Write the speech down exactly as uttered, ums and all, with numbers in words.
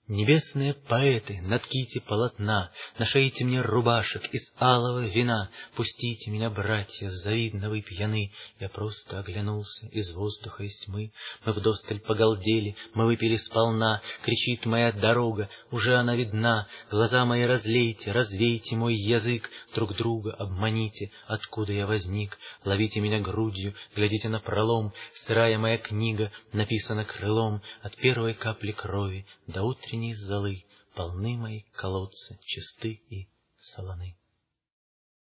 Небесные поэты, натките полотна, Нашейте мне рубашек из алого вина. Пустите меня, братья, завидно вы пьяны. Я просто оглянулся из воздуха, из тьмы. Мы вдосталь погалдели, мы выпили сполна. Кричит моя дорога, уже она видна. Глаза мои разлейте, развейте мой язык. Друг друга обманите, откуда я возник. Ловите меня грудью, глядите на пролом. Сырая моя книга написана крылом. От первой капли крови до утренней золы полны мои колодцы, чисты и солоны.